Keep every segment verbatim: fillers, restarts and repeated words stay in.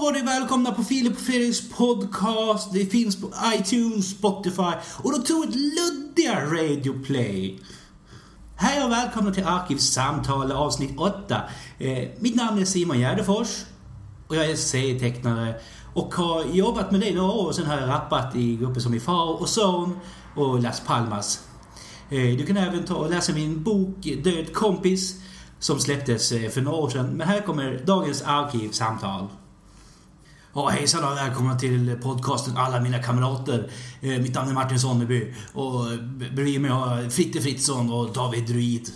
var det välkomna på Filip och Fredriks podcast. Det finns på iTunes, Spotify och då tog ett luddiga Radio Play. Hej och välkomna till Arkivsamtal avsnitt åtta. Eh, mitt namn är Simon Gärdefors och jag är serietecknare och har jobbat med det några år. Sen har jag rappat i grupper som i Far och Son och Las Palmas. Eh, du kan även ta och läsa min bok Död kompis som släpptes för några år sedan. Men här kommer dagens arkivsamtal. Ja, hejsan och välkomna till podcasten Alla mina kamrater. Eh, mitt namn är Martin Sonneby och bredvid mig har jag Fritte Fritzson och David Druid.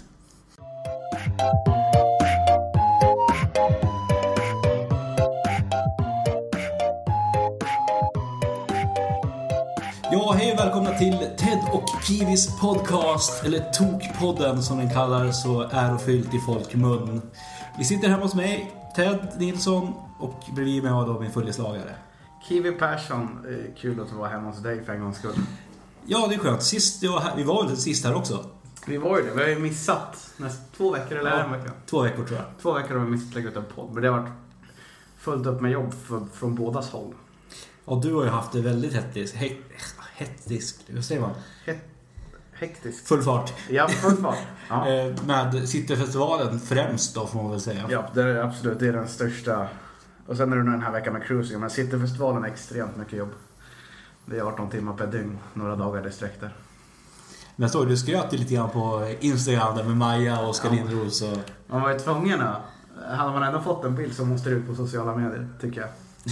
Ja, hej och välkomna till Ted och Kiwis podcast, eller Tokpodden som den kallar så ärofyllt i folkmun. Vi sitter hemma hos mig, Ted Nilsson, och bredvid mig har då min följeslagare Kiwi Persson. Kul att vara hemma hos dig för en gångs skull. Ja, det är skönt. Sist jag var här, vi var väl sist här också. Vi var ju det, vi har ju missat nästan två veckor eller ja, en vecka. Två veckor tror jag. Två veckor har vi missat att lägga ut en podd, men det har varit fullt upp med jobb för, från bådas håll. Och du har ju haft det väldigt hektiskt. He- hektiskt, hur säger man? He- hektiskt. Full fart. Ja, full fart. Ja. Med Cityfestivalen främst då får man väl säga. Ja, det är absolut, det är den största. Och sen är det nu den här veckan med cruising. Men Cityfestivalen är extremt mycket jobb. Det är arton timmar per dygn, några dagar det sträckter. Men jag såg du skröt lite grann på Instagram där med Maja och Oskar ja. Lindros och... Man var ju tvungen att... Hade man ändå fått en bild så måste det ut på sociala medier, tycker jag.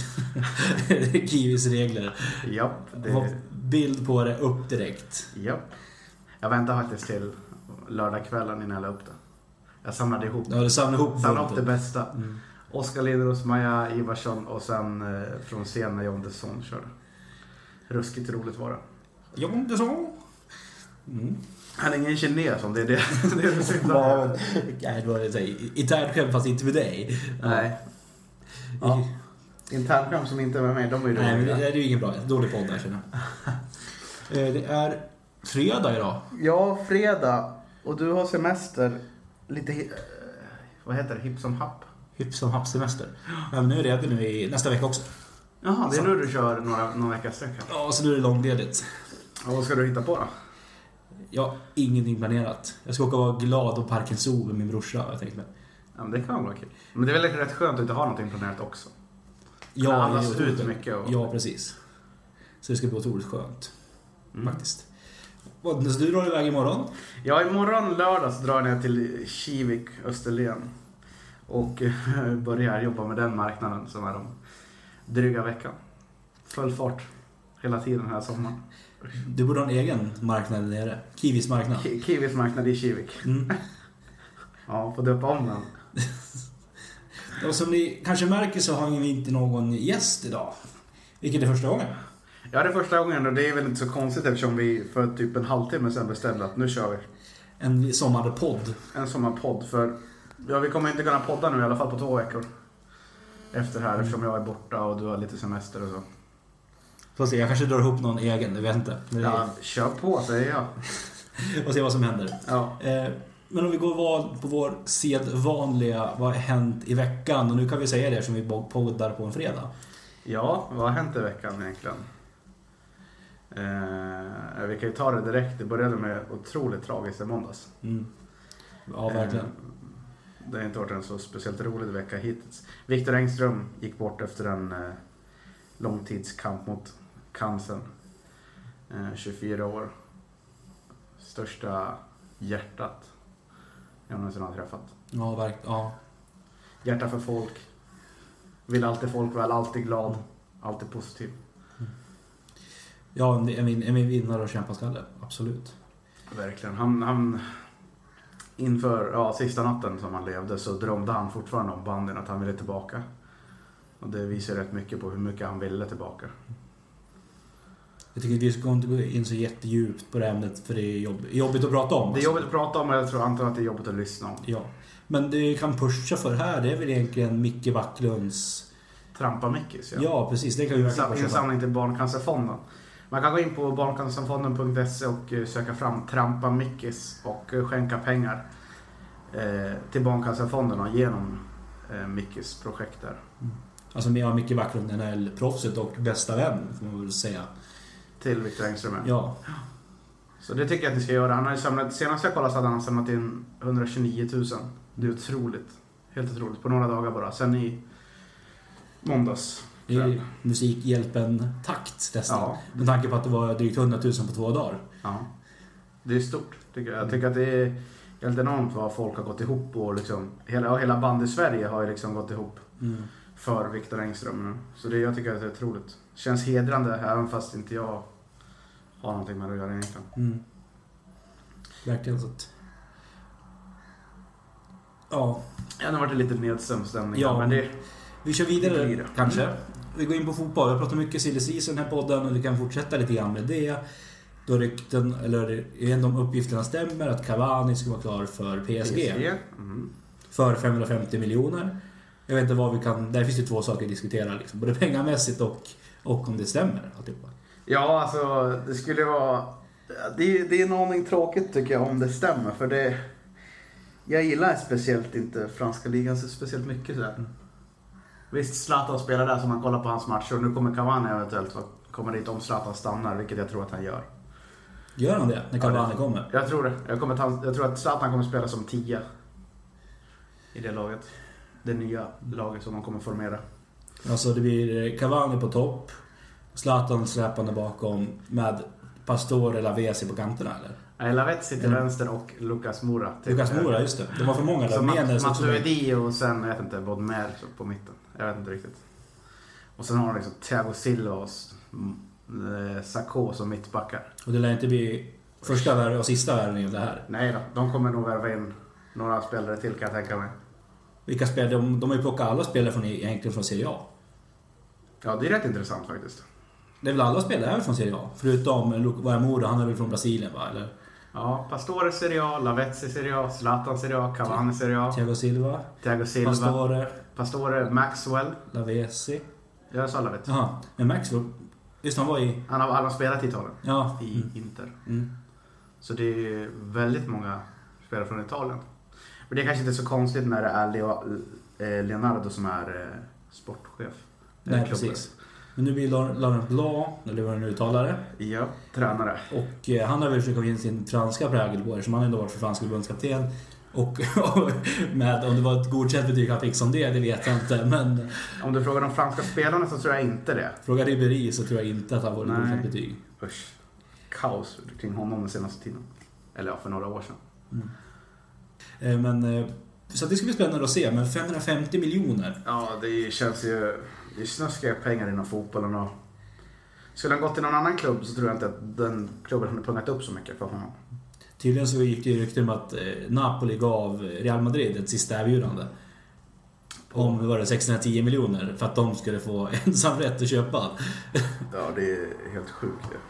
Det är Kiwis regler. Japp. Det... Bild på det upp direkt. Japp. Jag väntar faktiskt till lördagskvällen innan jag la upp det. Jag samlade ihop. Ja, du samlade ihop, samlade ihop det bästa. Mm. Oskar Lindros, Maja Ivarsson och sen eh, från scenen när John Desson körde. Ruskigt roligt var det. John Desson? Mm. Han är ingen kines om det är det. Det är det synd. Nej, det var det internt skämt fast inte med dig. Nej. Ja. Internskämt som inte är med mig, de är ju Nej, dåliga. men det är ju ingen bra, dålig podd där känner jag. Det är fredag idag. Ja, fredag. Och du har semester lite, hi- vad heter det, hipp som happ? Hipp som happ semester. Ja, men nu är det nu i nästa vecka också. Jaha, det är nu du kör några, några veckor sträck. Ja, så nu är det långledigt. Och vad ska du hitta på då? Ja, ingenting planerat. Jag ska åka och vara glad och Parken Zoo med min brorsa, jag tänkte mig. Ja, men det kan vara kul. Men det är väl rätt skönt att inte ha någonting planerat också. Ja, andas det är ut mycket. Och... Ja, precis. Så det ska bli otroligt skönt. Mm. Faktiskt. Så du drar iväg imorgon? Ja, imorgon lördag så drar jag till Kivik, Österlen. Och börjar jobba med den marknaden som är de dryga veckan. Full fart hela tiden den här sommaren. Du borde ha en egen marknad nere. Kiwis marknad. Ki- Kiwis marknad i Kivik. Mm. Ja, får döpa om den. Och som ni kanske märker så har vi inte någon gäst idag. Vilket är första gången. Ja, det är första gången och det är väl inte så konstigt eftersom vi för typ en halvtimme sedan bestämde att nu kör vi. En sommarpodd. En sommarpodd för ja, vi kommer inte kunna podda nu i alla fall på två veckor. Efter här mm. eftersom jag är borta och du har lite semester och så. Får se, jag kanske drar ihop någon egen, jag vet inte. Men ja, det... kör på säger jag. Och se vad som händer. Ja. Eh, men om vi går på vår sedvanliga, vad har hänt i veckan? Och nu kan vi säga det som vi poddar på en fredag. Ja, vad har hänt i veckan egentligen? Eh, vi kan ju ta det direkt. Det började med otroligt tragiskt i måndags. Mm. Ja, verkligen. Eh, det har inte varit en så speciellt rolig vecka hittills. Viktor Engström gick bort efter en eh, långtidskamp mot cancern. Eh, tjugofyra år. Största hjärtat jag någonsin har träffat. Ja, verkligen. Ja. Hjärta för folk. Vill alltid folk väl, alltid glad. Alltid positiv. Mm. Ja, en, en, en vinnare och kämpaskalle. Absolut. Verkligen. Han, han inför ja, sista natten som han levde så drömde han fortfarande om banden att han ville tillbaka. Och det visar rätt mycket på hur mycket han ville tillbaka. Jag tycker att vi ska inte gå in så jättedjupt på det ämnet för det är jobb, jobbigt att prata om. Det är jobbigt att prata om och jag tror antar att det är jobbigt att lyssna om. Ja. Men det kan pusha för här, det är väl egentligen Micke Backlunds... Trampa Mickis, ja. Ja, precis. Det kan vi verkligen pusha. Insamling till Barncancerfonden. Man kan gå in på barncancerfonden punkt se och söka fram Trampa Mickis och skänka pengar eh, till Barncancerfonden och genom eh, Mickis projekt där. Mm. Alltså mer Micke Backlund, N H L-proffset och bästa vän, får man väl säga. Till Viktor Engström. Ja. Så det tycker jag att ni ska göra. Han har ju samlat, senast jag kollade så hade han samlat in etthundratjugonio tusen. Det är otroligt. Helt otroligt. På några dagar bara. Sen i måndags. Det är Musikhjälpen takt nästan. Ja. Med tanke på att det var drygt hundratusen på två dagar. Ja. Det är stort, tycker jag. Jag tycker att det är helt enormt vad folk har gått ihop och liksom, hela, hela band i Sverige har ju liksom gått ihop Mm. för Viktor Engström. Så det, jag tycker att det är otroligt. Känns hedrande även fast inte jag har någonting med det att göra egentligen. Mm. Verkligen så att... Ja. Jag har varit lite nedstämd stämning. Ja. Men det... Vi kör vidare Det blir det. kanske. Mm. Vi går in på fotboll. Vi pratar mycket silly season i den här podden och vi kan fortsätta lite grann med det. Då rykten, eller en av uppgifterna stämmer att Cavani ska vara klar för P S G. P S G. Mm. För femhundrafemtio miljoner. Jag vet inte vad vi kan... Där finns ju två saker att diskutera. Liksom. Både pengamässigt och, och om det stämmer. Alltihopa. Ja, alltså det skulle vara... Det, det är en aning tråkigt tycker jag om det stämmer. För det... Jag gillar speciellt inte franska ligan så speciellt mycket sådär. Mm. Visst, Zlatan spelar där som man kollar på hans matcher. Och nu kommer Cavani eventuellt kommer dit om Zlatan stannar, vilket jag tror att han gör. Gör han det när Cavani ja, det, kommer? Jag tror det. Jag, kommer ta, jag tror att Zlatan kommer spela som tia i det laget. Det nya laget som de kommer formera. Alltså det blir Cavani på topp. Zlatan släpande bakom med Pastore eller Lavesi på kanterna, eller? Nej, Lavezzi till mm. vänster och Lucas Moura. Till Lucas Moura, just det. De var för många där. Mat- Matuidi och sen, jag vet inte, Bodmer på mitten. Jag vet inte riktigt. Och sen har de liksom Thiago Silva och eh, Sakho som mittbackar. Och det lär inte bli första värv och sista värvningen det här. Nej då, de kommer nog värva in några spelare till kan jag tänka mig. Vilka spelare? De, de har ju plockat alla spelare från, egentligen från Serie A. Ja, det är rätt intressant faktiskt. Det är väl alla spelare här från Serie A? Förutom Lucas Moura, han är väl från Brasilien, va? Eller? Ja, Pastore Serie A, Lavezzi Serie A, Zlatan Serie A, Cavani Serie A. Thiago Silva. Thiago Silva. Pastore. Pastore, Maxwell. Lavesi. Jag sa Lavezzi. Jaha, men Maxwell, just han var i... Han har, han har spelat i Italien. Ja. I mm. Inter. Mm. Så det är väldigt många spelare från Italien. Men det är kanske inte så konstigt när det är Leo, eh, Leonardo som är eh, sportchef. Nej, precis. Men nu blir Laurent Blanc, eller vad det nu uttalar det. Ja, tränare. Och eh, han har väl försökt få in sin franska prägel på det, som han ändå varit för franska förbundskapten. Och, och med, om det var ett godkänt betyg han fick som det, det vet jag inte. Men om du frågar de franska spelarna så tror jag inte det. Frågar Ribéry så tror jag inte att han var ett godkänt betyg. Usch. Kaos kring honom den senaste tiden. Eller ja, för några år sedan. Mm. Eh, men, eh, så det ska bli spännande att se. Men femhundrafemtio miljoner. Ja, det känns ju... Det är snuskiga pengar inom fotbollen och... Skulle han gått till någon annan klubb så tror jag inte att den klubben hade pungat upp så mycket för honom. Tydligen så gick det ju rykten om att Napoli gav Real Madrid ett sista erbjudande. Om var det sexhundratio miljoner för att de skulle få ensam rätt att köpa. Ja, det är helt sjukt det.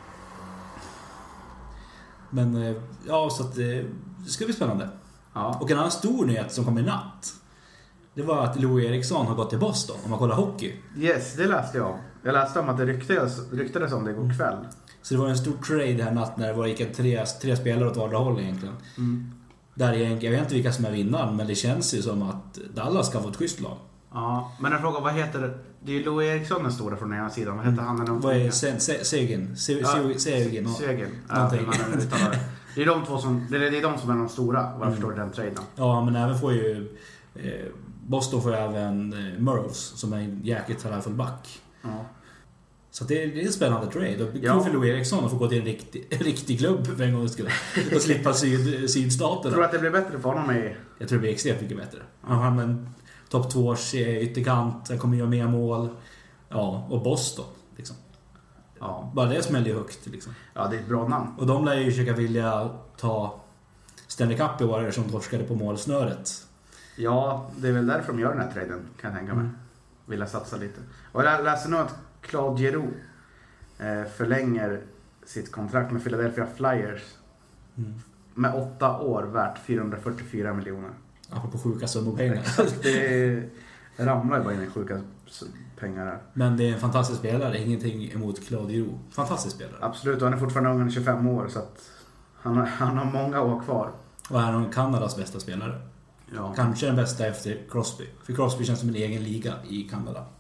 Men ja, så att det ska bli spännande. Ja. Och en annan stor nyhet som kom i natt, det var att Louis Eriksson har gått till Boston om man kollar hockey. Yes, det läste jag om. Jag läste om att det ryktades, ryktades om det igår kväll. Så det var en stor trade här natt när det var gick tre, tre spelare åt vardera håll egentligen. Mm. Där jag, jag vet inte vilka som är vinnaren, men det känns ju som att Dallas ska få ett schysst lag. Ja, men jag frågar, vad heter det? Det är ju Louis Eriksson den stora från den ena sidan. Vad heter han? Den vad är Segen? Segen? Segen? Segen. Det är de två som, det är de som är de stora, vad jag mm. förstår den traden. Ja, men även får ju eh, Boston får ju även eh, Murphs som är en jäkligt talangfull back. Ja. Så det är, det är en spännande trade. Och ja. Kul för Louis Eriksson att få gå till en riktig, en riktig klubb för en gång skulle och slippa syd, sydstaterna. Tror du att det blir bättre för honom i... Jag tror det blir extremt mycket bättre. Ja. Han har en topp två ytterkant, han kommer göra mer mål. Ja, och Boston liksom. Ja. Bara det smäller ju högt liksom. Ja, det är ett bra namn. Och de lär ju försöka vilja ta Stanley Cup i år som torskade på målsnöret. Ja, det är väl därför de gör den här traden, kan jag tänka mig. Mm. Vill jag satsa lite. Och jag läser nu att Claude Giroux eh, förlänger sitt kontrakt med Philadelphia Flyers mm. med åtta år värt fyrahundrafyrtiofyra miljoner. Apropå sjuka summor pengar. Det ramlar ju bara in i sjuka pengar här. Men det är en fantastisk spelare, ingenting emot Claude Giroux. Fantastisk spelare. Absolut, och han är fortfarande ung, tjugofem år, så att han har, han har många år kvar. Och är han Kanadas bästa spelare. Ja. Kanske den bästa efter Crosby. För Crosby känns som en egen liga i Kanada.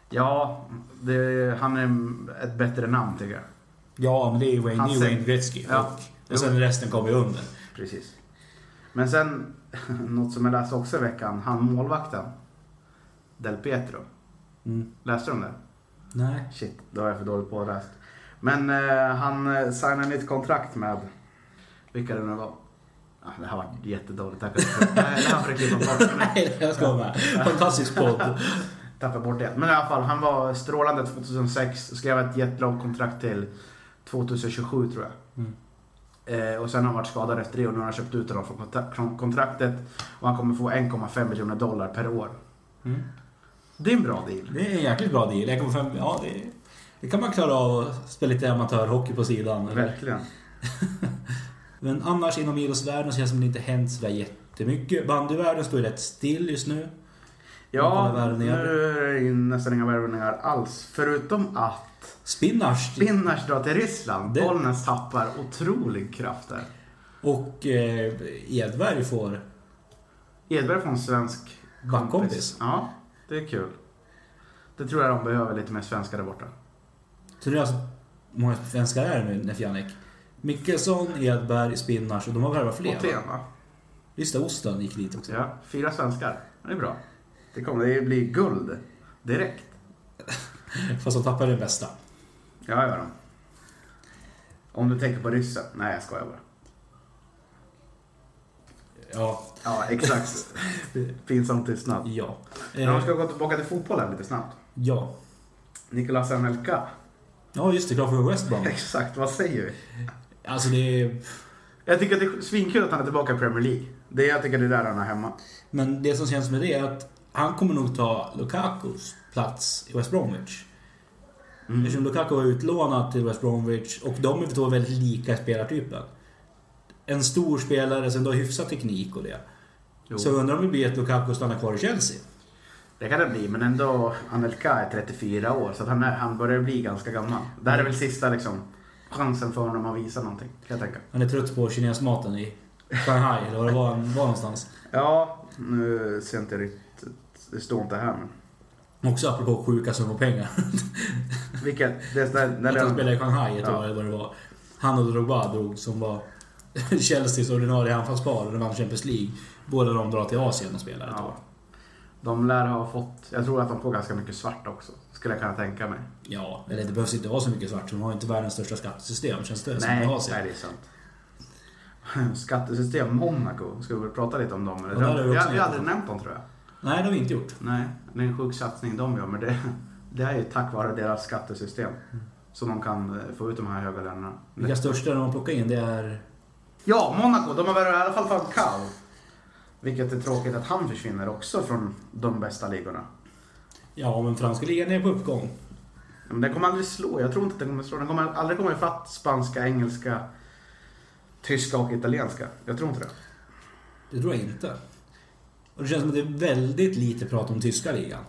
Ja, det, han är ett bättre namn tycker jag. Ja, men det är ju Wayne, Han Wayne Gretzky. Ja. Och, och sen resten kommer ju under. Precis. Men sen, något som jag läste också i veckan, han målvakten. Del Pietro. Mm. Läste du om det? Nej. Shit, då är jag för dåligt påläst. Men eh, han signade nytt kontrakt med, vilka det nu var. Ah, det här var jättedåligt. Tack. Det här får jag klippa bort. Nej, jag ska med. Fantastisk podd. Tappar bort det. Men i alla fall, han var strålande tjugohundrasex. Skrev ett jättelångt kontrakt till tjugohundratjugosju tror jag. Mm. Eh, och sen har han varit skadad efter det och nu har han köpt ut honom från kontraktet. Och han kommer få en komma fem miljoner dollar per år. Mm. Det är en bra deal. Det är en jäkligt bra deal. en komma fem, ja, det, det kan man klara av att spela lite amatörhockey på sidan. Eller? Verkligen. Men annars inom idrottsvärlden så känns det som det inte hänt så där jättemycket. Bandyvärlden står ju rätt still just nu. Ja, nu är det nästan inga värvningar alls. Förutom att Spinnars. Spinnars drar till Ryssland. Det... Bollnäs tappar otrolig kraft där. Och eh, Edberg får... Edberg får en svensk kompis. Ja, det är kul. Det tror jag de behöver lite mer svenskar där borta. Tror du alltså många svenskar är nu, Nefjanek? Mikkelsson, Edberg, Spinnars och de har värvat fler. Och tema. Just det, Osten gick dit också. Ja, fyra svenskar. Det är bra. Det kommer det bli guld direkt. Fast de tappar det bästa. Ja, gör de. Om du tänker på ryssen. Nej, jag skojar bara. Ja. Ja, exakt. Pinsamt tystnad. Ja. Men om vi ska gå tillbaka till fotbollen lite snabbt. Ja. Nicolas Anelka. Ja, just det. Klart för West Brom. Exakt, vad säger vi? Alltså det är... Jag tycker att det är svinkul att han är tillbaka i Premier League. Det jag tycker det är där han är hemma. Men det som känns med det är att han kommer nog ta Lukakus plats i West Bromwich. Mm. Eftersom Lukaku var utlånad till West Bromwich och de är två väldigt lika spelartypen. En stor spelare som då har hyfsat teknik och det. Jo. Så undrar om det blir att Lukaku stannar kvar i Chelsea. Det kan det bli, men ändå Anelka är trettiofyra år så att han, är, han börjar bli ganska gammal. Det här är väl sista liksom, chansen för honom att visa någonting, kan jag tänka. Han är trött på kinesmaten i Shanghai, eller var det var, var någonstans. Ja, nu ser jag inte riktigt, det står inte här men... Också apropå sjuka som får pengar. Vilket? Det, det, det, att han spelade i Shanghai ett ja. år eller vad det var. Han och Drogba drog som var Chelseas ordinarie anfallspar och de vann Champions League. Båda de drar till Asien och spelar ett ja. år. De lär ha fått, jag tror att de får ganska mycket svart också. Skulle jag kunna tänka mig. Ja, eller det behövs inte vara så mycket svart. De har inte världens största skattesystem. Känns det nej, som Asien. nej, det är sant. Skattesystem Monaco. Ska vi prata lite om dem? Eller? Ja, jag har aldrig nämnt dem tror jag. Nej, det har vi inte gjort. Nej, det är en sjuk satsning de gör. Men det, det är ju tack vare deras skattesystem. Mm. Som de kan få ut de här höga lönerna. Vilka största de plockar in, det är... Ja, Monaco. De har varit i alla fall Falcao. Vilket är tråkigt att han försvinner också från de bästa ligorna. Ja, men franska ligan är på uppgång. Men den kommer aldrig slå. Jag tror inte att den kommer slå. Den kommer aldrig komma ifatt spanska, engelska, tyska och italienska. Jag tror inte det. Det tror jag inte. Och det känns som att det är väldigt lite prat om tyska ligan.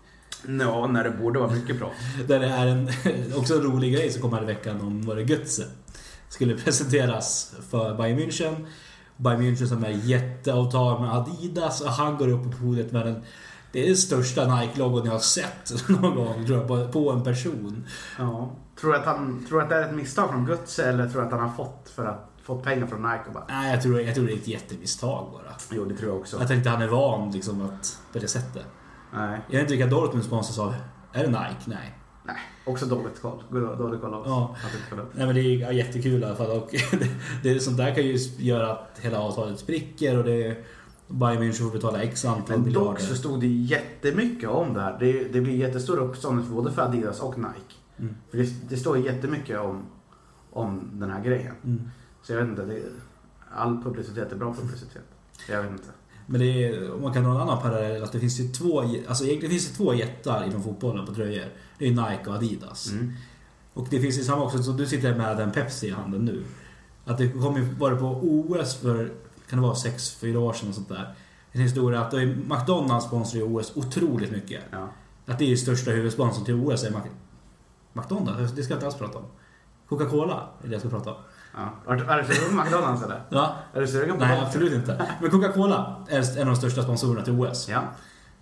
Ja, när det borde vara mycket prat. Där det är en, också en rolig grej som kom här i veckan om vad det Götze skulle presenteras för Bayern München. Bayern München som är jätteavtal med Adidas och han går upp på podiet med den. Det är det största Nike-logon jag har sett någon gång tror jag, på en person. Ja. Tror du att han tror att det är ett misstag från Götze eller tror du att han har fått för att fått pengar från Nike och bara... Nej, jag tror, jag tror det är ett jättemisstag bara. Jo, det tror jag också. Jag tänkte han är van liksom att på det sättet. Nej. Jag vet inte vilka Dortmund sponsras av. Är det Nike? Nej. Nej, också dåligt koll. Dåligt koll av oss. Ja. Nej, men det är jättekul i alla fall. Och det, det, sånt där kan ju göra att hela avtalet spricker och det... Bayern München får betala x antal miljarder. Men dock så stod det jättemycket om det här. Det, det blir jättestor uppståndelse både för Adidas och Nike. Mm. För det, det står jättemycket om, om den här grejen. Mm. Så jag vet inte, det, all publicitet är bra publicitet. Jag vet inte. Men det är, om man kan ha en annan parallell, att det finns ju två, alltså egentligen finns det två jättar inom fotbollen på tröjor. Det är Nike och Adidas. Mm. Och det finns ju samma också, så du sitter med en Pepsi i handen nu. Att det kommer vara på O S för, kan det vara sex fyra år sedan och sånt där. En historia att McDonalds sponsrar ju O S otroligt mycket. Ja. Att det är ju största huvudsponsorn till O S är McDonalds, det ska jag inte alls prata om. Coca-Cola är det jag ska prata om. Ja. Är du sugen på McDonalds eller? Ja. Är du sugen på Nej, absolut inte. Men Coca-Cola är en av de största sponsorerna till O S. Ja.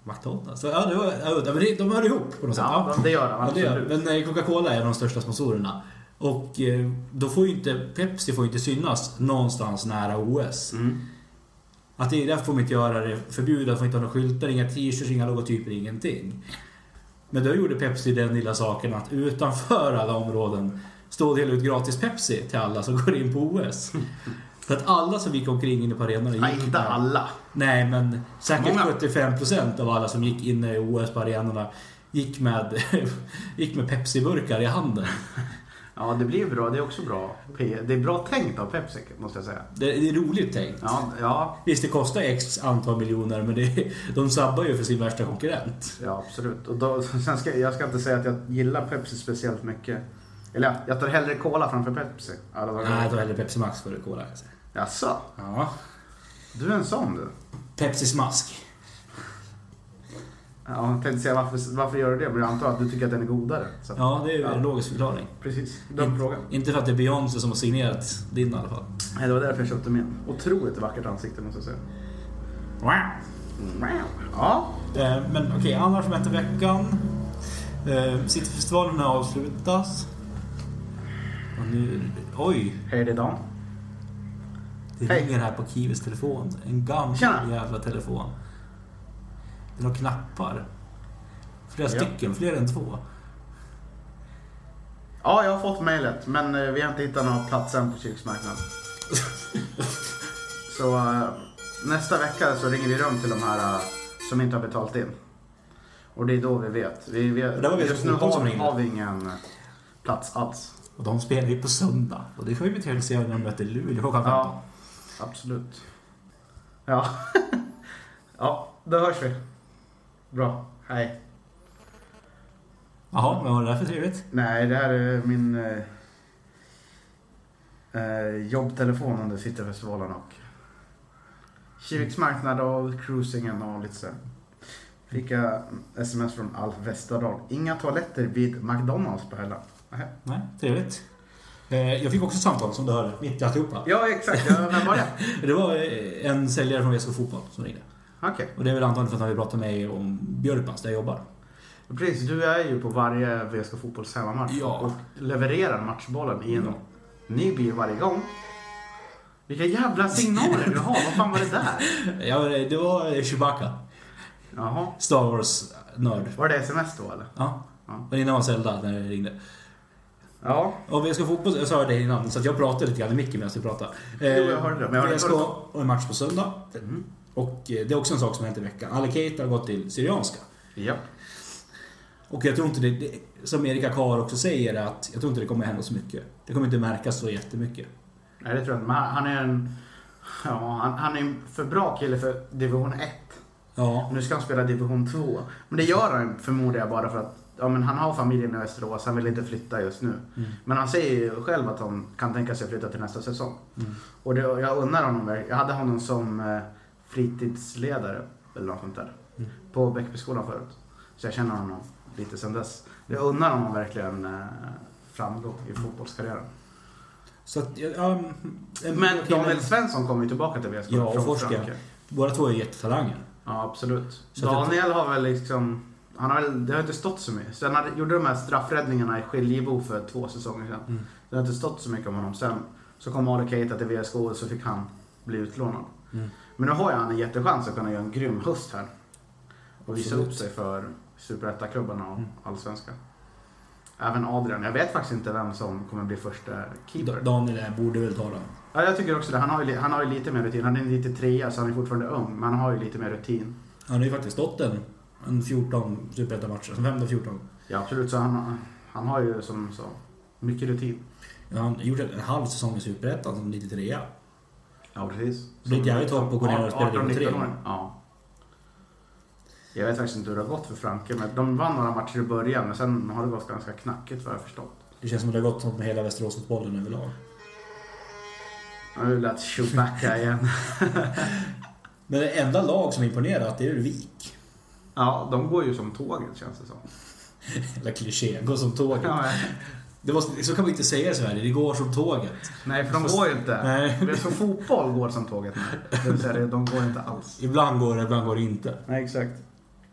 McDonalds. Så, ja, det var, ja, men de hör ihop på något sätt. Ja, ja. det gör de. Ja, det gör. Men Coca-Cola är de största sponsorerna. Och eh, då får ju inte Pepsi får ju inte synas någonstans nära O S. Mm. Att det är därför får man inte göra det förbjudet, får inte ha några skyltar, inga t-shirts, inga logotyper, ingenting. Men då gjorde Pepsi den lilla saken att utanför alla områden stå och dela ut gratis Pepsi till alla som går in på O S. För att alla som gick omkring inne på arenan gick... Nej, inte alla. Nej, men säkert Många. sjuttiofem procent av alla som gick inne i O S på arenorna gick med, gick med Pepsi-burkar i handen. Ja, det blir bra. Det är också bra. Det är bra tänkt av Pepsi, måste jag säga. Det, det är roligt tänkt. Ja, ja. Visst, det kostar x antal miljoner, men det, de sabbar ju för sin värsta konkurrent. Ja, absolut. Och då, sen ska, jag ska inte säga att jag gillar Pepsi speciellt mycket. Eller ja, jag tar hellre cola framför Pepsi. Nej, jag tar hellre Pepsi Max före cola. Jaså? Ja. Du är en sån, du. Pepsi smask. Ja, jag tänkte säga varför, varför gör du det? Men jag antar att du tycker att den är godare. Så. Ja, det är ja. en logisk förklaring. Precis, den frågan. Inte för att det är Beyoncé som har signerat din i alla fall. Nej, det var därför jag köpte min. Otroligt vackert ansikte, måste jag säga. Wow. Wow. Ja. Eh, men okej, okay, annars som hette veckan. Eh, Cityfestivalen avslutas. Och nu... Oj! Hej, det är Dan. Det Hej. ringer här på Kiwis telefon. En gammal Tjena. jävla telefon. Det är några knappar. Flera Ja. stycken, fler än två. Ja, jag har fått mejlet, men eh, vi har inte hittat några platser än på kyrksmarknaden. Så uh, nästa vecka så ringer vi runt till de här uh, som inte har betalt in. Och det är då vi vet. Vi, vi, det var just nu har, har vi ingen uh, plats alls. Och de spelar ju på söndag. Och det kan vi till se när de möter Luleå klockan femton. Ja, absolut. Ja. Ja, då hörs vi. Bra, hej. Jaha, vad var det där för trevligt? Nej, det här är min eh, eh, jobbtelefon under Cityfestivalen och Kiviks marknad och cruisingen och lite så. Fick jag sms från Alf Westerdahl. Inga toaletter vid McDonalds på Hälla. Nej, Nej trevligt. Eh, jag fick också samtal som du hörde, mitt i alltihopa. Ja, exakt. Ja, vem var det? Det var en säljare från V S K Fotboll som ringde. Okej. Okay. Och det är väl antagligen för att han vill prata med mig om Björkmans där jag jobbar. Precis, du är ju på varje V S K Fotbolls hemmamatch ja. och levererar matchbollen i en ja. ny bil varje gång. Vilka jävla signaler du har, vad fan var det där? Ja, det var Chewbacca. Jaha. Star Wars-nörd. Var det sms då eller? Ja, ja. Men innan var Zelda när jag ringde. Ja. Och V S K Fotboll, jag sa det innan, så att jag pratade lite grann i micken medan vi pratade. Jo, jag hörde det. Men jag V S K och en match på söndag. Mm. Och det är också en sak som har hänt i veckan. Ali Keita har gått till Syrianska. Ja. Och jag tror inte det, det, som Erika Karr också säger, att jag tror inte det kommer hända så mycket. Det kommer inte märkas så jättemycket. Nej, det tror jag inte. Men han är en, ja, han, han är en för bra kille för division ett. Ja. Nu ska han spela division två. Men det gör han förmodligen bara för att ja, men han har familjen i Västerås. Han vill inte flytta just nu. Mm. Men han säger ju själv att han kan tänka sig flytta till nästa säsong. Mm. Och det, jag undrar honom, jag hade honom som eh, fritidsledare eller något sånt där. Mm. På Bäckbyskolan förut. Så jag känner honom lite sedan dess. Jag undrar honom verkligen eh, framgång i fotbollskarriären. Så att, ja, men Daniel Svensson kommer ju tillbaka till V S K. Ja, och forskar. Båda två är jättetalanger. Ja, absolut. Så Daniel har väl liksom, han har väl, det har inte stått så mycket. Sen han gjorde de här straffräddningarna i Skiljebo för två säsonger sedan. Mm. Det har inte stått så mycket om honom. Sen så kom Ali Keita till V S K och så fick han bli utlånad. Mm. Men nu har ju han en jättechans att kunna göra en grym höst här. Och visa upp sig för Superetta-klubbarna och mm. allsvenska. Även Adrian. Jag vet faktiskt inte vem som kommer bli första keeper. Daniel borde väl ta den. Ja, jag tycker också det. Han har ju, han har ju lite mer rutin. Han är lite trea så han är fortfarande ung. Men han har ju lite mer rutin. Han har ju faktiskt stått en, en fjorton Superetta-matcher. Som femton fjorton. Ja, absolut. Så han, han har ju som så mycket rutin. Ja, han har gjort en halv säsong i Superettan som nittiotrea. Ja, precis. Det är ett jävligt hopp att gå ner och spela division tre. Ja. Jag vet faktiskt inte hur det har gått för Franke, men de vann några matcher i början, men sen har det gått ganska knackigt vad jag förstått. Det känns som att det har gått sånt med hela Västeråsfotbollen överlag. Nu lät Chewbacca igen. Men det enda lag som imponerat, det är Vik. Ja, de går ju som tåget känns det som. Eller kliché, går som tåget. Ja, det måste, så kan man inte säga i Sverige, det går som tåget. Nej, för de går ju inte. Nej. Det är så fotboll går som tåget. Det vill säga, de går inte alls. Ibland går det, ibland går det inte. Nej, exakt.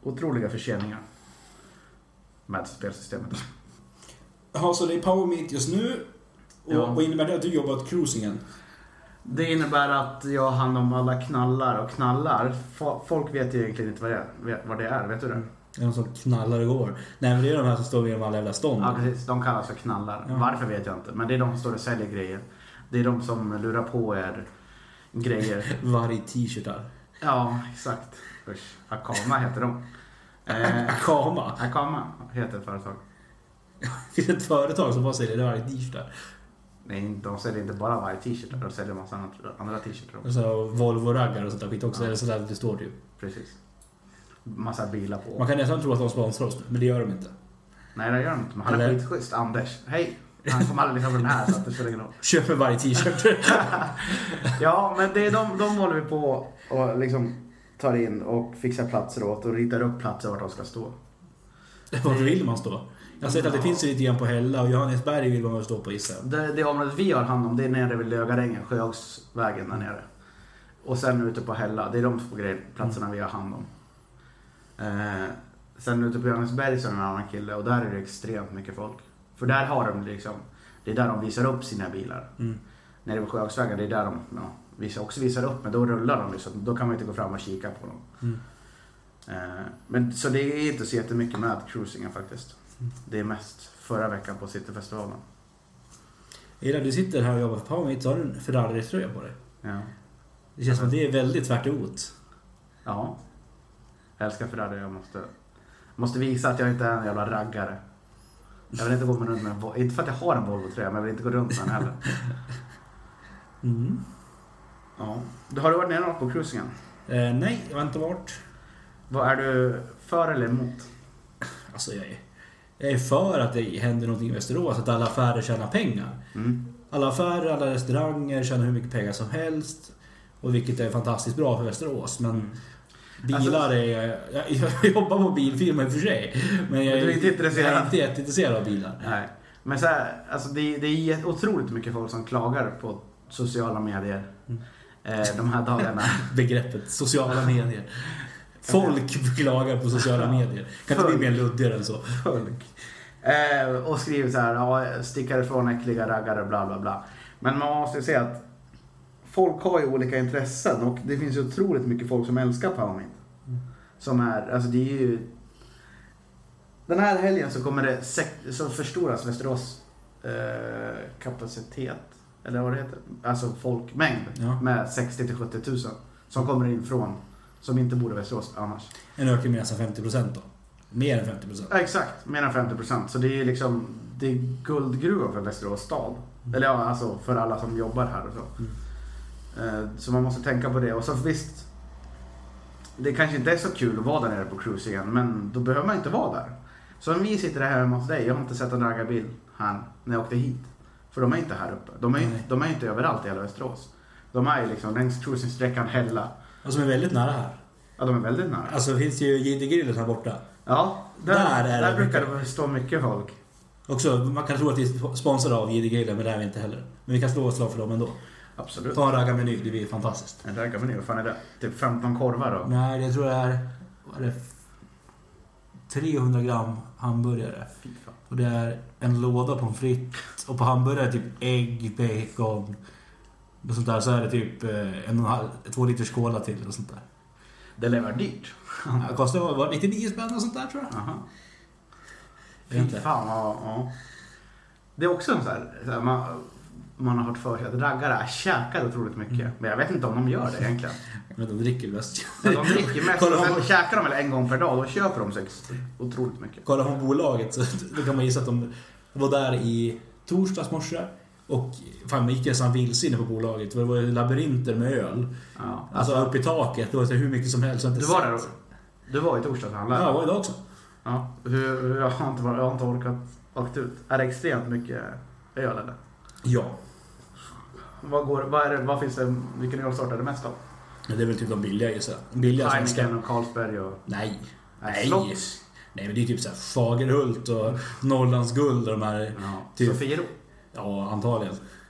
otroliga förseningar med spelsystemet. Ja, så det är Power Meet just nu. Och Ja. vad innebär det att du jobbar åt cruisingen? Det innebär att jag har hand om alla knallar och knallar. Folk vet ju egentligen inte vad det är. Vad det är, vet du det? Det är någon som knallar och går. Nej, men det är de här som står vid de alla jävla stånd. Ja, precis. De kallas för knallar. Ja. Varför vet jag inte. Men det är de som står och säljer grejer. Det är de som lurar på er grejer. Varje t-shirtar. Ja, exakt. Usch. Akama heter de. Eh, Akama. Akama heter ett företag. Det finns ett företag som bara säljer varje t-shirtar. Nej, de säljer inte bara varje t-shirt. De säljer en massa andra t-shirtar också. Så Volvo-raggar och sånt där skit också. Ja. Eller sådär det står det ju. Precis. Massa bilar på. Man kan nästan tro att de sponsrar oss, men det gör de inte. Nej, det gör de inte. Men han är Eller- skitschysst. Anders. Hej. Han kommer aldrig lyssna på den här så att det spelar ingen roll. Köper varje t-shirt. Ja, men det är de, de håller vi på och liksom tar in och fixar platser åt och ritar upp platser vart de ska stå. Vart vill man stå? Jag har sett att det finns lite grann på Hälla och Johannesberg vill man stå på isen. Det, det området vi har hand om, det är nere vid Lögarängen, Sjöhagsvägen där nere. Och sen ute på Hälla, det är de två grejer, platserna vi har hand om. Eh, sen ute på Johannesberg så är det en annan kille och där är det extremt mycket folk. För där har de liksom, det är där de visar upp sina bilar. Mm. Nere vid Sjöhagsvägen, det är där de ja, visar, också visar upp, men då rullar de liksom, då kan man inte gå fram och kika på dem. Mm. Eh, men så det är inte så jättemycket med cruisingen faktiskt. Det är mest förra veckan på Cityfestivalen. Ida, du sitter här och jobbar på Power Meet, så har du en Ferrari-tröja på dig. Ja. Det känns som att det är väldigt tvärt emot. Ja. Jag älskar Ferrari. Jag måste, måste visa att jag inte är en jävla raggare. Jag vill inte gå med runt med en Volvo. Inte för att jag har en Volvo-tröja, men jag vill inte gå runt med den heller. Mm. Ja. Har du varit nere på cruisingen? Eh, nej, jag har inte varit. Vad är du för eller emot? Alltså jag är, jag är för att det händer någonting i Västerås, att alla affärer tjänar pengar. Mm. Alla affärer, alla restauranger tjänar hur mycket pengar som helst. Och vilket är fantastiskt bra för Västerås. Men Mm. bilar Alltså- är... Jag, jag jobbar på bilfirma i och för sig. Men jag, Men du är inte intresserad? jag är inte jätteintresserad av bilar. Nej. Men så här, alltså det, det är otroligt mycket folk som klagar på sociala medier. Mm. Eh, de här dagarna. Begreppet sociala medier. Folk klagar på sociala medier. Kan inte bli mer luddigare än så. Folk. Eh, och skriver så här, ja, stickar ifrån äckliga raggare, bla bla bla. Men man måste ju säga att folk har ju olika intressen och det finns ju otroligt mycket folk som älskar Power Meet. Mm. Som är, alltså det är ju... Den här helgen så kommer det, sek- så förstoras Västerås eh, kapacitet, eller vad det heter, alltså folkmängd, Ja. med sextio till sjuttio tusen som kommer in från, som inte bor i Västerås annars. En ökning med nästan femtio procent då. Mer än femtio procent. Ja, exakt, mer än femtio procent. Så det är liksom, det är guldgruva för Västerås stad. Mm. Eller ja, alltså för alla som jobbar här och så. Mm. Eh, Så man måste tänka på det. Och så visst, det kanske inte är så kul att vara där nere på cruisingen, men då behöver man inte vara där. Så om vi sitter här hemma hos dig, jag har inte sett en raggarbil här när jag åkte hit. För de är inte här uppe. De är, Nej. de är inte överallt i hela Västerås. De är ju liksom längs cruisingsträckan Hälla. Och som är väldigt nära här. Ja, de är väldigt nära. Alltså det finns ju Jidde-grillen här borta. Ja, där, Där där, är det brukar mycket. det stå mycket folk. Också, man kan tro att vi är sponsrade av Jidde-grillen, men det är vi inte heller. Men vi kan slå oss slag för dem ändå. Absolut. Ta en raggarmeny, det blir fantastiskt. En raggarmeny, vad fan är det? Typ femton korvar då? Nej, jag tror det är, vad är det, trehundra gram hamburgare. Fy fan. Och det är en låda pommes frites. Och på hamburgare är typ ägg, bacon och sånt där. Så är det typ eh, en och en halv, två liters cola till och sånt där. Det lär vara dyrt. Det kostar var nittionio spänn och sånt där tror jag. Aha. Jag vet Fy inte. fan, ja, ja. Det är också en så här, så här man, man har hört för sig att raggare käkar otroligt mycket. Mm. Men jag vet inte om de gör det egentligen. Men de dricker mest. Men de dricker mest, Kolla och om- sen käkar de väl en gång per dag. Då köper de sig otroligt mycket. Kolla på bolaget så då kan man gissa att de var där i torsdags morse. Och fan, man gick nästan vilse inne på bolaget. Det var ju labyrinter med öl. Ja. Alltså upp i taket. Det var så hur mycket som helst. Du var där, du var i torsdags och handlade. Ja, jag var idag också. Ja. Hur, jag, har inte, varit- jag har inte orkat åkt ut. Är det extremt mycket öl eller? Ja. Vad, går, vad, är det, vad finns det, vilken ölsort är det mest av? Men det är väl typ de billiga gissar jag. De billiga svenska. Heineken och Carlsberg och... Nej. Nej, Nej. Slotts. Nej, men det är typ så här Fagerhult och Norrlands guld och de här. Ja. Typ. Sofiero. Ja, antagligen.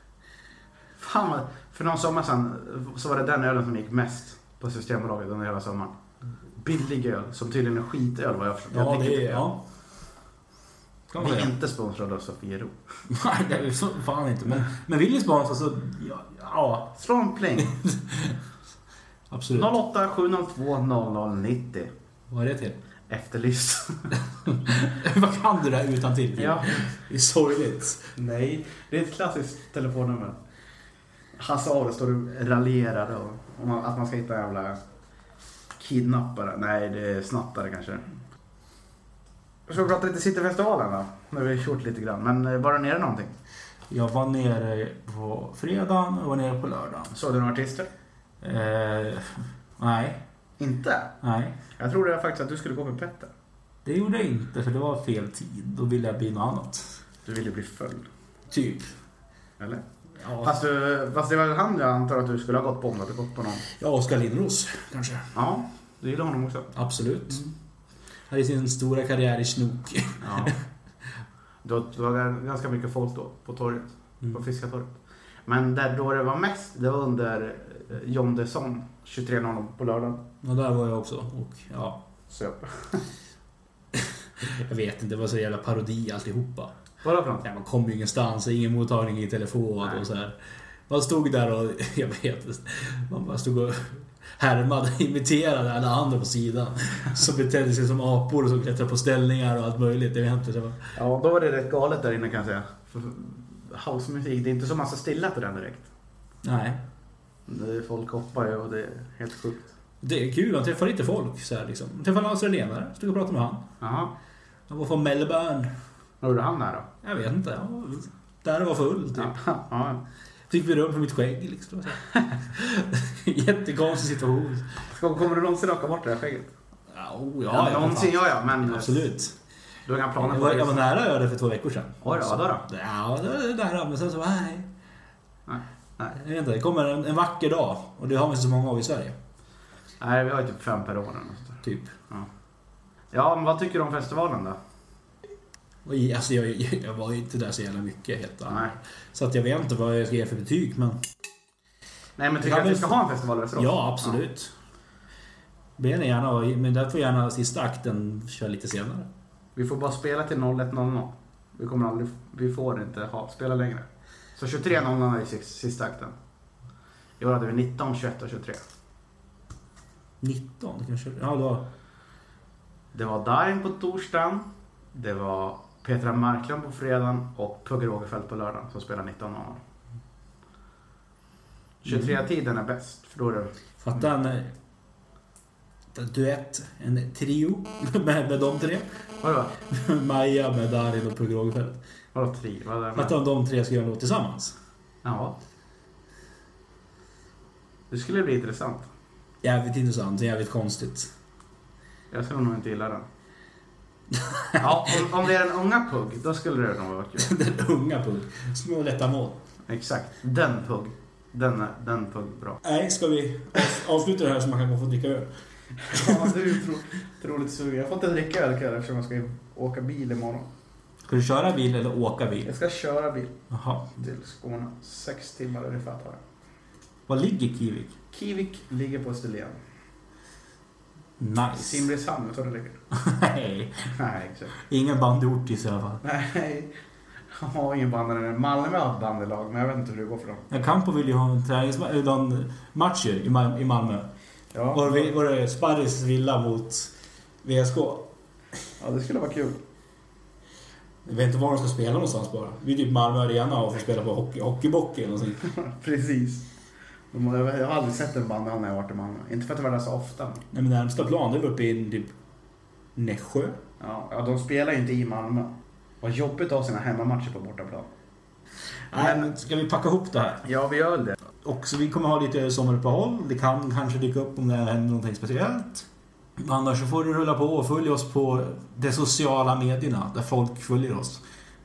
Fan, vad- för någon sommar sedan så var det den ölen som gick mest på Systembolaget under hela sommaren. billig öl som tydligen är skitöl vad jag förstår. Ja, jag det är... Ja. Kan man Vi är säga. inte sponsrade av Sofiero. Nej, det är så fan inte. Men, men vill ni sponsra så... Ja. ja. Slå en pling. Absolut. noll åtta sju noll två noll noll nittio. Vad är det till? Efterlyst. Vad kan du där utan till? Ja. Det är sorgligt. Nej, det är ett klassiskt telefonnummer. Hasse Aro står och raljerar och om man, att man ska hitta en jävla kidnappare. Nej, det är snattare kanske. Ska vi prata lite Cityfestivalen då? Nu har vi kört lite grann. Men var det nere någonting? Jag var nere på fredagen och var nere på lördagen. Såg du några artister? Eh, nej. Inte? Nej. Jag trodde faktiskt att du skulle gå med Petter. Det gjorde jag inte för det var fel tid. Då ville jag bli något annat. Du ville bli följd. Typ. Eller? Ja, Fast, du, fast det var han jag antar att du skulle ha gått på om du hade gått på någon. ja Oskar Lindros kanske. Ja, du gillar honom också. Absolut. Mm. Han är sin stora karriär i snok. Ja. Det var, det var ganska mycket folk då på torget. Mm. På Fiskartorget. Men där då det var mest, det var under John Desson tjugotre noll noll på lördagen. Och där var jag också. Och ja, Söp. jag vet inte, det var så jävla parodi alltihopa. Vad för något? Ja, man kom ju ingenstans, ingen mottagning i telefon. Nej. Och så här. Man stod där och, jag vet man bara stod och härmade, imiterade alla andra på sidan. Som betedde sig som apor och som klättrade på ställningar och allt möjligt. Jag vet inte, det var... Ja, då var det rätt galet där inne kan jag säga. För housemusik, det är inte så massa stilla till den direkt. Nej. Det är folk hoppar ju och det är helt sjukt. Det är kul, man träffar lite folk så här, liksom. Man träffar en australienare, stod och pratade med han. Jaha. Han var från Melbourne. Vad gjorde han där då? Jag vet inte, ja, där var full typ. Ja, ja. Fick vi rum för mitt skägg liksom. Jättekonstig situation. Ska, kommer du någonsin raka bort det här skägget? Ja, oh, ja, Ja, ja, någonsin gör jag, men absolut. du har inga planer Jag på var, det. jag var nära att göra det för två veckor sedan. Oj då, vad då? Ja, det var nära, men sen så nej. Nej. Nej. Jag vet inte, det kommer en, en vacker dag. Och det har vi inte så många av i Sverige. Nej, vi har ju typ fem per år. eller något. Typ. Ja. Ja, men vad tycker du om festivalen då? Och i, alltså jag, jag var ju inte där så jävla mycket helt Nej. annat. Så att jag vet inte vad jag ska ge för betyg, men... Nej, men tycker du att vi ska ha en festival i Västerås? Ja, absolut. Ber ni gärna, men där får gärna sista akten köra lite senare. Ja. Vi får bara spela till noll ett noll noll. Vi kommer aldrig, vi får inte ha, spela längre. Så tjugotre noll noll är sista akten. I år hade vi nitton, tjugoett och tjugotre. nitton kanske? Ja, då... Det var Darin på torsdagen. Det var Petra Marklund på fredagen och Pugge Rogefeldt på lördagen som spelar nitton noll noll. tjugotre-tiden är bäst, för då är det... Fatta en, en duett, en trio med, med de tre. Vadå? Maja med Darin och Pugh Rogefeldt. Vadå tre? Vad är det med? Fatta om de tre ska göra något tillsammans. Ja. Det skulle bli intressant. Jävligt intressant, jävligt konstigt. Jag skulle nog inte gilla den. Ja, om, om det är en unga Pugg, då skulle det nog vara kul. Den unga Pugh. Små lätta mål. Exakt, den Pugg. Den, den Pugg, bra. Nej, ska vi avsluta det här så man kan gå och få dricka öl? Ja, du är otroligt sugen. Jag får inte dricka öl ikväll eftersom jag ska åka bil imorgon. Ska du köra bil eller åka bil? Jag ska köra bil Jaha. till Skåne. Sex timmar ungefär tar jag. Var ligger Kivik? Kivik ligger på Österlen. Nice. Simrishamn, så det ligger. Nej. Nej, exakt. Ingen bandyort i alla fall. Nej, jag har ingen bandylag. Malmö har ett bandylag, men jag vet inte hur det går för dem. Ja, Campo vill ju ha en träningsmatcher i, Mal- i Malmö. Ja, Var det, var det Sparris villa mot V S K? ja, det skulle vara kul. Jag vet inte var de ska spela någonstans bara. Vi är typ Malmö Arena och får spela på hockey, hockeybock eller någonting. Precis. De har- Jag har aldrig sett en bandyhall när jag har varit i Malmö. Inte för att det var där så ofta. Nej, men närmsta plan, det var uppe i typ Nässjö. Ja, ja, de spelar ju inte i Malmö. Vad jobbigt att ha sina hemmamatcher på bortaplan. Nej, men ska vi packa ihop det här? Ja, vi gör det. Och så vi kommer ha lite sommaruppehåll. Det kan kanske dyka upp om det händer någonting speciellt. Annars så får du rulla på och följa oss på de sociala medierna där folk följer oss.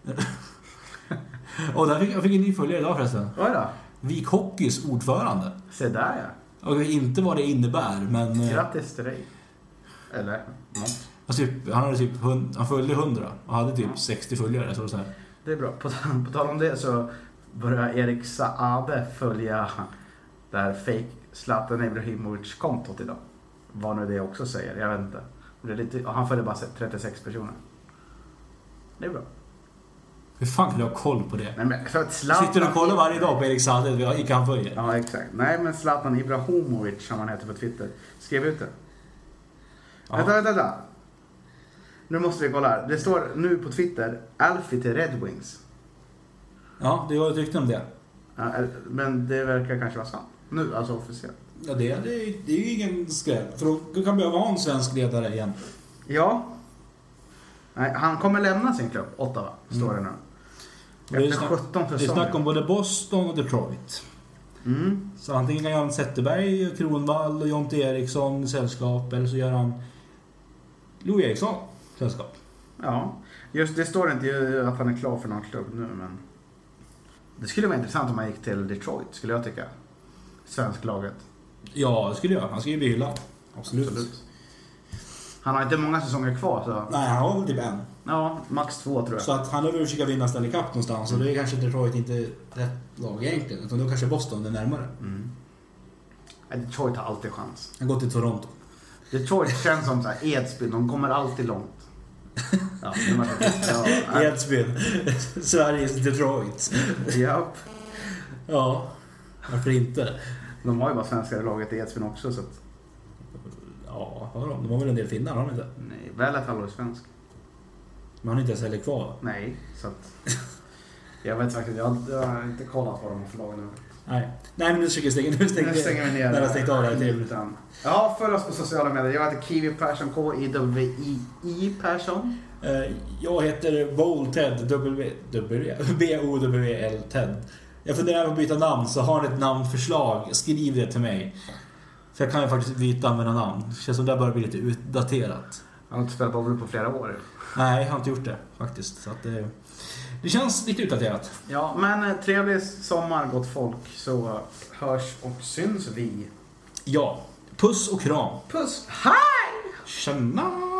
Och där fick jag fick en ny följare idag förresten. Oj då. Vik Hockeys ordförande. Se där ja. Och jag vet inte vad det innebär, men... Grattis till dig. Eller något. Alltså, typ, han hade typ hund, han följde hundra och hade typ sextio följare, så så här. Det är bra. På, på tal om det så börjar Erik Saabe följa där fake Zlatan Ibrahimovic-kontot idag. Vad nu det också säger, jag vet inte. Det är lite, och han följer bara trettiosex personer. Det är bra. Hur fan kan du ha koll på det? Nej, men för att Zlatan... Sitter du och kollar varje dag på Erik Salted vilka han följer? Ja, exakt. Nej, men Zlatan Ibrahimovic, som han heter på Twitter, skrev ut det. Ja. Vänta, vänta, vänta. Nu måste vi kolla här. Det står nu på Twitter, Alfie till Red Wings. Ja, det har jag tyckt om det. Ja, men det verkar kanske vara sant. Nu, alltså officiellt. Ja, det, det, det är ju ingen skräll. För då kan behöva ha en svensk ledare igen. Ja. Nej, han kommer lämna sin klubb, Ottawa, står det nu. Efter sjutton säsonger. Det är snack om både Boston och Detroit. Mm. Så antingen kan Jan Zetterberg, Kronwall och Jonte Eriksson sällskap, eller så gör han Louis Eriksson sällskap. Ja, just det står inte att han är klar för någon klubb nu, men det skulle vara intressant om han gick till Detroit, skulle jag tycka. Svensk laget. Ja, det skulle jag. Han skulle ju bli hyllad. Absolut. Absolut. Han har inte många säsonger kvar, så... Nej, han har väl typ en. Ja, max två tror jag. Så att han har väl försökt vinna Stanley Cup någonstans. Mm. Och det är kanske Detroit inte rätt lag egentligen. Utan då kanske Boston är närmare. Mm. Detroit har alltid chans. Han går till Toronto. Detroit känns som så här Edsbyn. De kommer alltid långt. Ja, ja, Edsbyn. Sveriges Detroit. Japp. Ja, varför inte? De har ju bara svenskare laget i Edsbyn också, så att... Ja, har de? De har väl en del finnar, har de inte? Nej, väl ett halvår svensk. Men har ni inte ens heller kvar? Nej, så att... Jag vet faktiskt, jag har, jag har inte kollat vad de har för lag nu. Nej, Nej men nu stänger vi nu stänger, nu stänger vi ner. När jag stängt av det här till. Ja, följ oss på sociala medier. Jag heter Kiwi Persson, K I W I I Persson. Jag heter Volted, B O W L Ted. Jag funderar på att byta namn, så har ni ett namnförslag, skriv det till mig. För jag kan ju faktiskt byta använda namn. Det känns som det börjar bli lite utdaterat. Jag har inte spelat bowling på flera år. Nej, jag har inte gjort det faktiskt. Så att det, det känns lite utdaterat. Ja, men trevlig sommar, gott folk. Så hörs och syns vi. Ja, puss och kram. Puss, hej! Tjena!